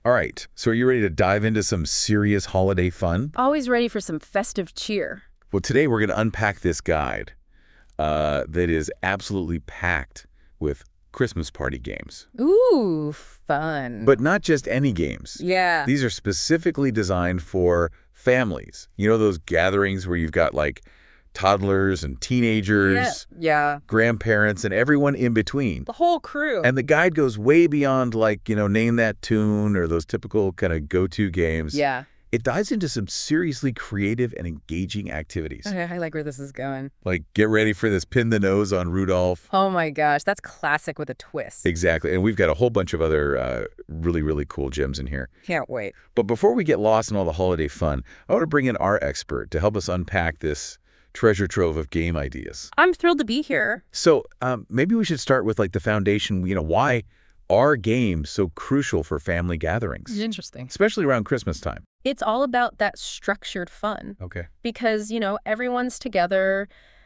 All right, so are you ready to dive into some serious holiday fun? Always ready for some festive cheer. Well, today we're going to unpack this guide that is absolutely packed with Christmas party games. Ooh, fun. But not just any games. Yeah. These are specifically designed for families. You know those gatherings where you've got like toddlers and teenagers, Yeah. grandparents, and everyone in between. The whole crew. And the guide goes way beyond like, name that tune or those typical kind of go-to games. Yeah. It dives into some seriously creative and engaging activities. Okay, I like where this is going. Like, get ready for this pin the nose on Rudolph. Oh my gosh, that's classic with a twist. Exactly. And we've got a whole bunch of other really, really cool gems in here. Can't wait. But before we get lost in all the holiday fun, I want to bring in our expert to help us unpack this treasure trove of game ideas. I'm thrilled to be here. So maybe we should start with like the foundation, why are games so crucial for family gatherings? Interesting. Especially around Christmas time. It's all about that structured fun. Okay. Because, everyone's together.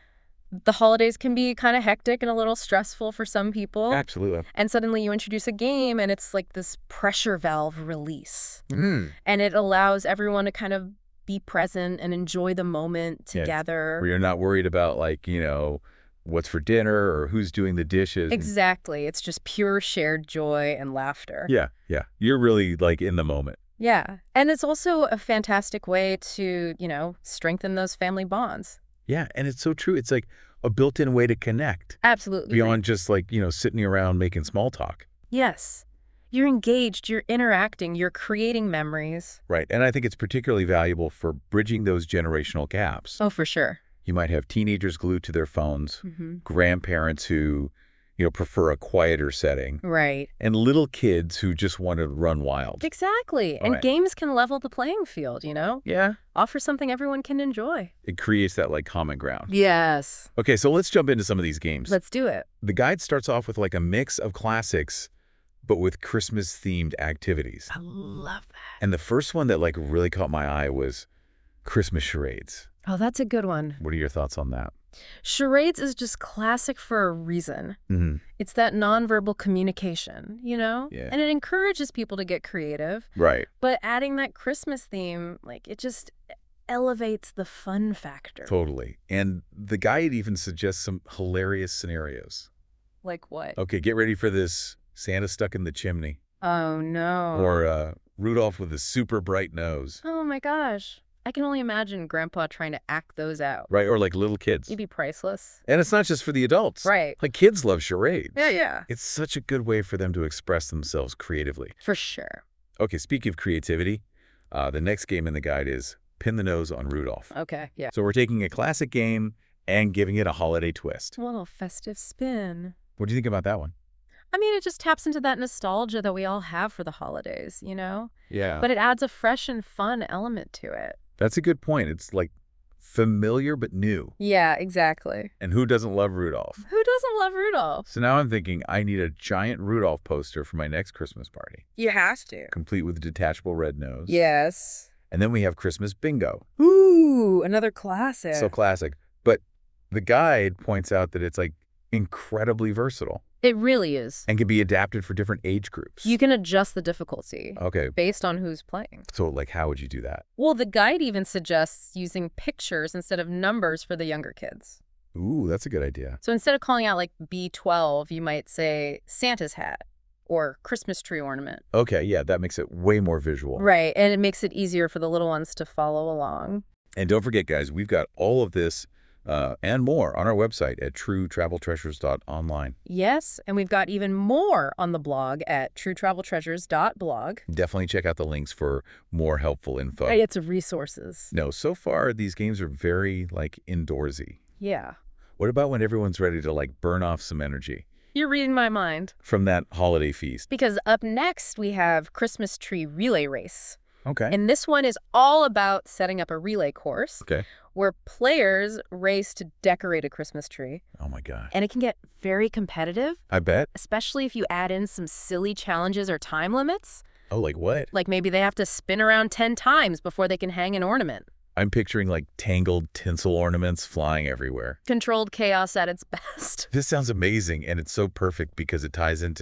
The holidays can be kind of hectic and a little stressful for some people. Absolutely. And suddenly you introduce a game and it's like this pressure valve release. Mm. And it allows everyone to kind of be present and enjoy the moment together. Where you're not worried about like, what's for dinner or who's doing the dishes. Exactly. It's just pure shared joy and laughter. Yeah. You're really like in the moment. Yeah. And it's also a fantastic way to, strengthen those family bonds. Yeah. And it's so true. It's like a built-in way to connect. Absolutely. Beyond just like, sitting around making small talk. Yes. You're engaged, you're interacting, you're creating memories. Right. And I think it's particularly valuable for bridging those generational gaps. Oh, for sure. You might have teenagers glued to their phones, Mm-hmm. grandparents who, prefer a quieter setting, Right. and little kids who just want to run wild. Exactly. And Right. games can level the playing field, Yeah. Offer something everyone can enjoy. It creates that like common ground. Yes. Okay, so let's jump into some of these games. Let's do it. The guide starts off with like a mix of classics, but with Christmas-themed activities. I love that. And the first one that like really caught my eye was Christmas charades. Oh, that's a good one. What are your thoughts on that? Charades is just classic for a reason. Mm-hmm. It's that nonverbal communication, Yeah. And it encourages people to get creative. Right. But adding that Christmas theme, it just elevates the fun factor. Totally. And the guide even suggests some hilarious scenarios. Like what? Okay, get ready for this Santa stuck in the chimney. Oh, no. Or Rudolph with a super bright nose. Oh, my gosh. I can only imagine Grandpa trying to act those out. Right, or like little kids. It'd be priceless. And it's not just for the adults. Right. Like kids love charades. Yeah. It's such a good way for them to express themselves creatively. For sure. Okay, speaking of creativity, the next game in the guide is Pin the Nose on Rudolph. Okay, yeah. So we're taking a classic game and giving it a holiday twist. A little festive spin. What do you think about that one? I mean, it just taps into that nostalgia that we all have for the holidays, Yeah. But it adds a fresh and fun element to it. That's a good point. It's like familiar but new. Yeah, exactly. And who doesn't love Rudolph? Who doesn't love Rudolph? So now I'm thinking I need a giant Rudolph poster for my next Christmas party, You have to. complete with a detachable red nose. Yes. And then we have Christmas bingo. Ooh, another classic. So classic. But the guide points out that it's like incredibly versatile It really is. and can be adapted for different age groups. You can adjust the difficulty Okay. based on who's playing. So like how would you do that? Well, the guide even suggests using pictures instead of numbers for the younger kids. Ooh, that's a good idea. So instead of calling out like B12, you might say Santa's hat or Christmas tree ornament. Okay, yeah, that makes it way more visual. Right, and it makes it easier for the little ones to follow along. And don't forget, guys, we've got all of this and more on our website at truetraveltreasures.online. Yes, and we've got even more on the blog at truetraveltreasures.blog. Definitely check out the links for more helpful info. Right, it's resources. No, so far these games are very like indoorsy. Yeah. What about when everyone's ready to like burn off some energy You're reading my mind. from that holiday feast? Because up next, we have Christmas Tree Relay Race. Okay. And this one is all about setting up a relay course Okay. where players race to decorate a Christmas tree. Oh my gosh. And it can get very competitive, I bet. especially if you add in some silly challenges or time limits. Oh, like what? Like maybe they have to spin around 10 times before they can hang an ornament. I'm picturing like tangled tinsel ornaments flying everywhere. Controlled chaos at its best. This sounds amazing, and it's so perfect because it ties into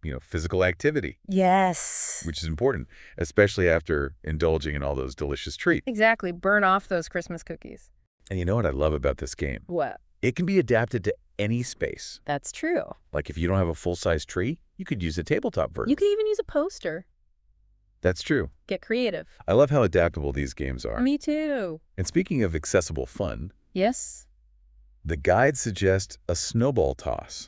physical activity, Yes. which is important, especially after indulging in all those delicious treats. Exactly. Burn off those Christmas cookies. And you know what I love about this game? What? It can be adapted to any space. That's true. Like if you don't have a full-size tree, you could use a tabletop version. You could even use a poster. That's true. Get creative. I love how adaptable these games are. Me too. And speaking of accessible fun, Yes. the guide suggests a snowball toss,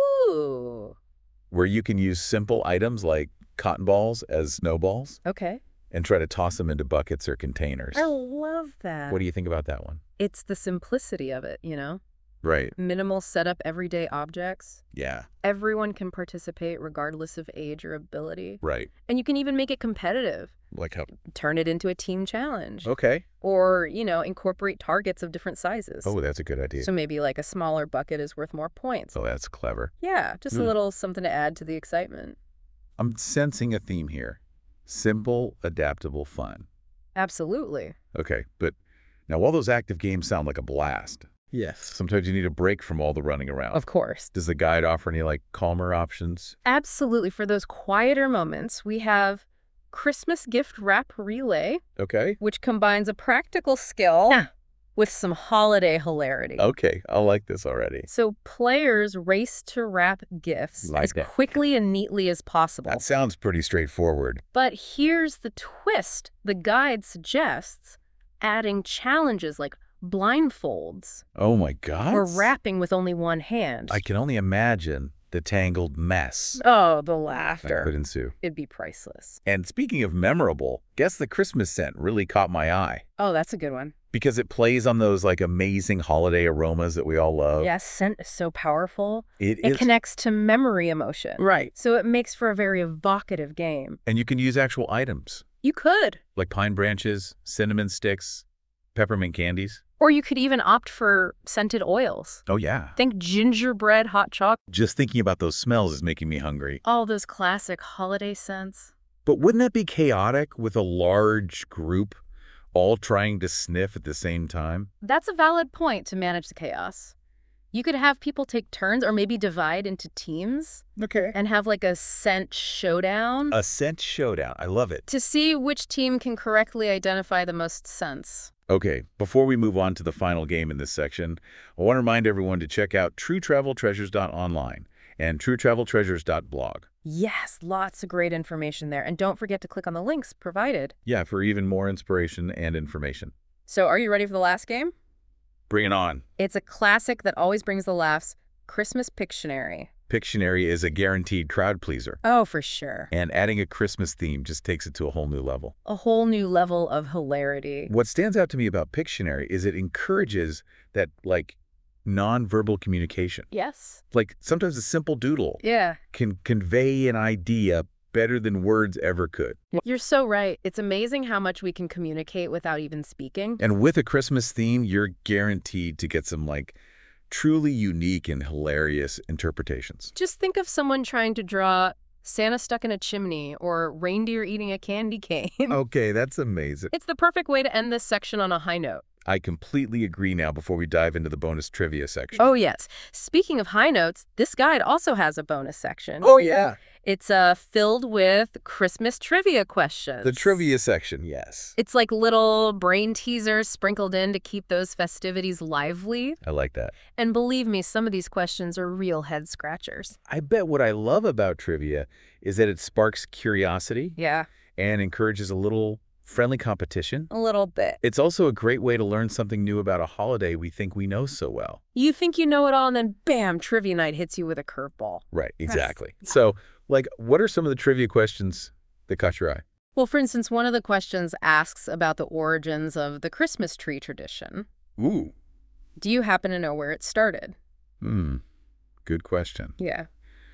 Ooh. where you can use simple items like cotton balls as snowballs Okay. and try to toss them into buckets or containers. I love that. What do you think about that one? It's the simplicity of it, Right. Minimal setup, everyday objects. Yeah. Everyone can participate regardless of age or ability. Right. And you can even make it competitive. Like how? Turn it into a team challenge. Okay. Or, incorporate targets of different sizes. Oh, that's a good idea. So maybe like a smaller bucket is worth more points. Oh, that's clever. Yeah, just a little something to add to the excitement. I'm sensing a theme here. Simple, adaptable fun. Absolutely. Okay, but now all those active games sound like a blast. Yes. Sometimes you need a break from all the running around. Of course. Does the guide offer any calmer options? Absolutely. For those quieter moments, we have Christmas Gift Wrap Relay, Okay. which combines a practical skill with some holiday hilarity. Okay, I like this already. So players race to wrap gifts Like as that. quickly and neatly as possible. That sounds pretty straightforward. But here's the twist. The guide suggests adding challenges like blindfolds Oh my God. or wrapping with only one hand. I can only imagine the tangled mess Oh, the that could laughter. ensue. It'd be priceless. And speaking of memorable, Guess the Christmas Scent really caught my eye Oh, that's a good one. because it plays on those amazing holiday aromas that we all love. Yes, scent is so powerful. It It is. connects to memory emotion. Right. So it makes for a very evocative game. And you can use actual items You could. like pine branches, cinnamon sticks, peppermint candies. Or you could even opt for scented oils. Oh, yeah. Think gingerbread, hot chocolate, Just thinking about those smells is making me hungry. all those classic holiday scents. But wouldn't that be chaotic with a large group all trying to sniff at the same time? That's a valid point to manage the chaos. You could have people take turns or maybe divide into teams Okay. and have like a scent showdown A scent showdown. I love it. to see which team can correctly identify the most scents. Okay, before we move on to the final game in this section, I want to remind everyone to check out truetraveltreasures.online and truetraveltreasures.blog. Yes, lots of great information there. And don't forget to click on the links provided. Yeah, for even more inspiration and information. So are you ready for the last game? Bring it on. It's a classic that always brings the laughs, Christmas Pictionary. Pictionary is a guaranteed crowd pleaser, Oh, for sure. and adding a Christmas theme just takes it to a whole new level. A whole new level of hilarity. What stands out to me about Pictionary is it encourages that, nonverbal communication. Yes. Sometimes a simple doodle Yeah. can convey an idea better than words ever could. You're so right. It's amazing how much we can communicate without even speaking. And with a Christmas theme, you're guaranteed to get some, truly unique and hilarious interpretations. Just think of someone trying to draw Santa stuck in a chimney or reindeer eating a candy cane. Okay, that's amazing. It's the perfect way to end this section on a high note. I completely agree now before we dive into the bonus trivia section. Oh, yes. Speaking of high notes, this guide also has a bonus section. Oh, yeah. It's filled with Christmas trivia questions. The trivia section, yes. It's like little brain teasers sprinkled in to keep those festivities lively. I like that. And believe me, some of these questions are real head scratchers. I bet what I love about trivia is that it sparks curiosity Yeah, and encourages a little friendly competition. a little bit. It's also a great way to learn something new about a holiday we think we know so well. You think you know it all, and then bam, trivia night hits you with a curveball. Right, exactly. So, what are some of the trivia questions that caught your eye? Well, for instance, one of the questions asks about the origins of the Christmas tree tradition. Ooh. Do you happen to know where it started? Good question. Yeah.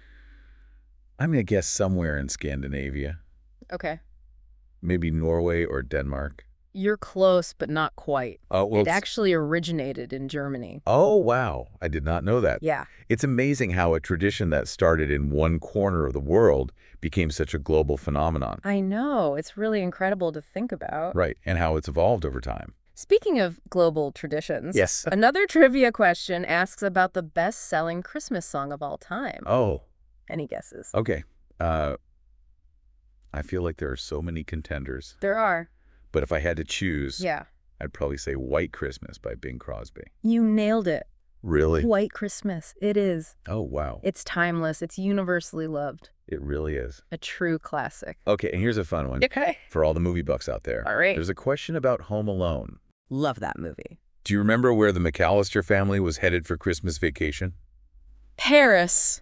I'm going to guess somewhere in Scandinavia. Okay. Maybe Norway or Denmark. You're close, but not quite. Oh, well, It actually originated in Germany. oh, wow. I did not know that. Yeah. It's amazing how a tradition that started in one corner of the world became such a global phenomenon. I know. It's really incredible to think about. Right, and how it's evolved over time. Speaking of global traditions, Yes. another trivia question asks about the best-selling Christmas song of all time. Oh, Any guesses? okay. I feel like there are so many contenders, There are. but if I had to choose, Yeah. I'd probably say White Christmas by Bing Crosby. You nailed it. Really? White Christmas. It is. Oh, wow. It's timeless. It's universally loved. It really is. A true classic. Okay, and here's a fun one Okay. for all the movie buffs out there. All right. There's a question about Home Alone. Love that movie. Do you remember where the McAllister family was headed for Christmas vacation? Paris.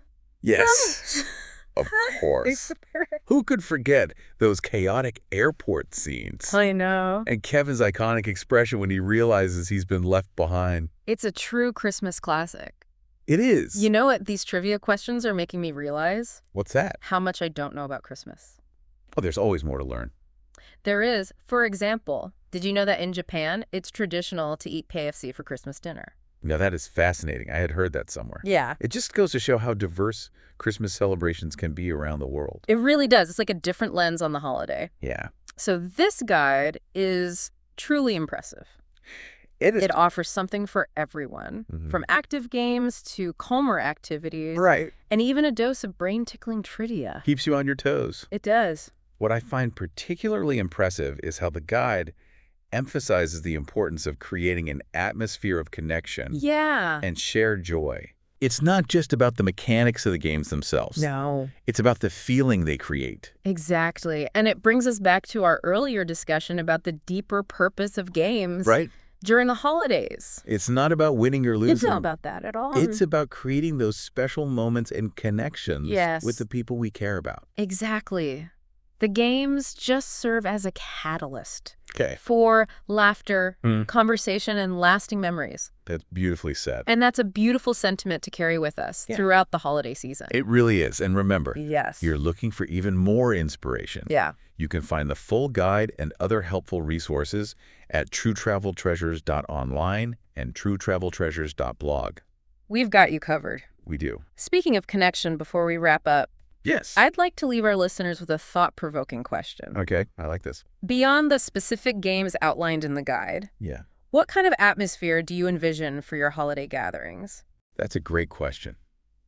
Yes, of course. Who could forget those chaotic airport scenes? I know. And Kevin's iconic expression when he realizes he's been left behind. It's a true Christmas classic. It is. You know what these trivia questions are making me realize? What's that? How much I don't know about Christmas. Oh, there's always more to learn. There is. For example, did you know that in Japan, it's traditional to eat KFC for Christmas dinner? Now, that is fascinating. I had heard that somewhere. Yeah. It just goes to show how diverse Christmas celebrations can be around the world. It really does. It's like a different lens on the holiday. Yeah. So this guide is truly impressive. It is. It offers something for everyone, from active games to calmer activities, Right. and even a dose of brain-tickling trivia. Keeps you on your toes. It does. What I find particularly impressive is how the guide emphasizes the importance of creating an atmosphere of connection Yeah. and shared joy. It's not just about the mechanics of the games themselves. No. It's about the feeling they create. Exactly. And it brings us back to our earlier discussion about the deeper purpose of games Right? during the holidays. It's not about winning or losing. It's not about that at all. It's about creating those special moments and connections Yes. with the people we care about. Exactly. The games just serve as a catalyst Okay. for laughter, conversation, and lasting memories. That's beautifully said. And that's a beautiful sentiment to carry with us throughout the holiday season. It really is. And remember, Yes. you're looking for even more inspiration. Yeah. You can find the full guide and other helpful resources at truetraveltreasures.online and truetraveltreasures.blog. We've got you covered. We do. Speaking of connection, before we wrap up, Yes. I'd like to leave our listeners with a thought-provoking question. Okay. I like this. Beyond the specific games outlined in the guide, Yeah. what kind of atmosphere do you envision for your holiday gatherings? That's a great question.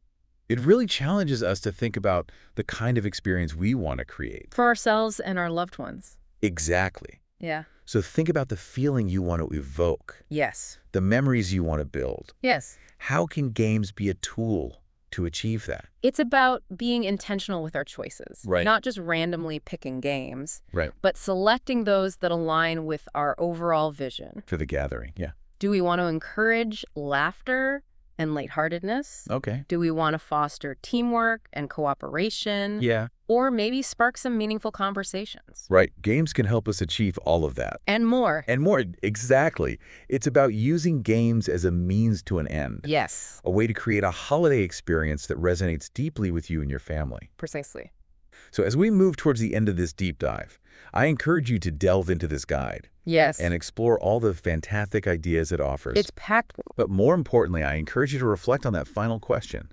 It really challenges us to think about the kind of experience we want to create. For ourselves and our loved ones. Exactly. Yeah. So think about the feeling you want to evoke, Yes. the memories you want to build. Yes. How can games be a tool to achieve that? It's about being intentional with our choices. Right. Not just randomly picking games, Right. but selecting those that align with our overall vision. For the gathering. Yeah. Do we want to encourage laughter and lightheartedness? Okay. Do we want to foster teamwork and cooperation? Yeah. Or maybe spark some meaningful conversations? Right. Games can help us achieve all of that. And more. And more. Exactly. It's about using games as a means to an end. Yes, A way to create a holiday experience that resonates deeply with you and your family. precisely. So as we move towards the end of this deep dive, I encourage you to delve into this guide Yes. and explore all the fantastic ideas it offers. It's packed. But more importantly, I encourage you to reflect on that final question.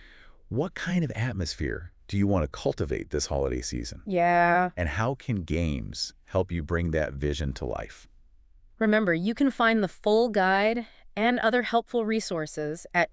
What kind of atmosphere do you want to cultivate this holiday season? Yeah. And how can games help you bring that vision to life? Remember, you can find the full guide and other helpful resources at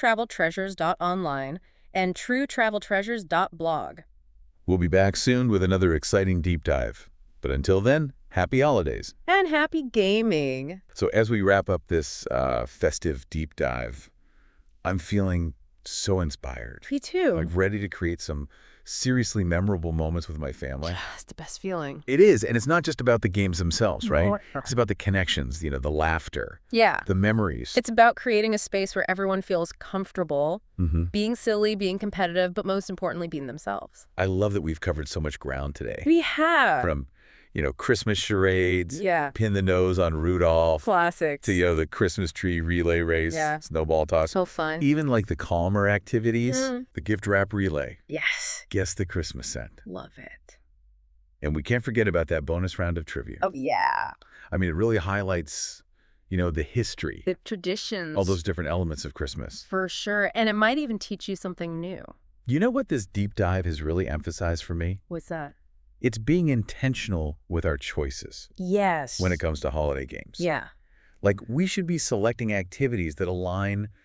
truetraveltreasures.online and truetraveltreasures.blog. We'll be back soon with another exciting deep dive. But until then, happy holidays. And happy gaming. So as we wrap up this festive deep dive, I'm feeling so inspired. Me too. Like ready to create some seriously memorable moments with my family. It's the best feeling. It is, and it's not just about the games themselves, right? No. It's about the connections, the laughter, Yeah. the memories. It's about creating a space where everyone feels comfortable, being silly, being competitive, but most importantly, being themselves. I love that we've covered so much ground today. We have. From, Christmas charades, Yeah. pin the nose on Rudolph, Classics. to, the Christmas tree relay race, Yeah. snowball toss. So fun. Even like the calmer activities, the gift wrap relay, Yes. guess the Christmas scent. Love it. And we can't forget about that bonus round of trivia. Oh, yeah. I mean, it really highlights, the history, The traditions. all those different elements of Christmas. For sure. And it might even teach you something new. You know what this deep dive has really emphasized for me? What's that? It's being intentional with our choices Yes. when it comes to holiday games. Yeah. Like, we should be selecting activities that align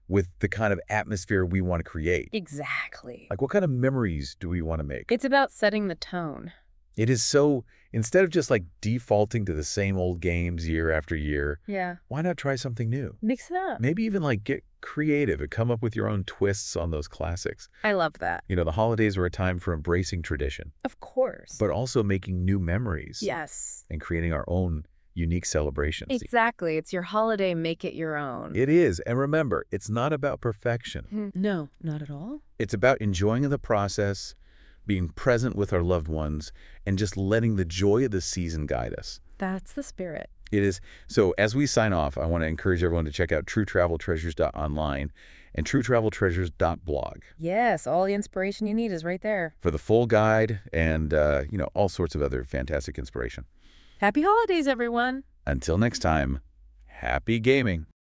with the kind of atmosphere we want to create. Exactly. Like, what kind of memories do we want to make? It's about setting the tone. It is so, instead of just like defaulting to the same old games year after year, Yeah. why not try something new? Mix it up. Maybe even like get creative and come up with your own twists on those classics. I love that. You know, the holidays are a time for embracing tradition, Of course. but also making new memories Yes. and creating our own unique celebrations. Exactly. It's your holiday. Make it your own. It is. And remember, it's not about perfection. No, not at all. It's about enjoying the process, being present with our loved ones, and just letting the joy of the season guide us. That's the spirit. It is. So as we sign off, I want to encourage everyone to check out truetraveltreasures.online and truetraveltreasures.blog Yes, all the inspiration you need is right there. for the full guide and, all sorts of other fantastic inspiration. Happy holidays, everyone. Until next time, happy gaming.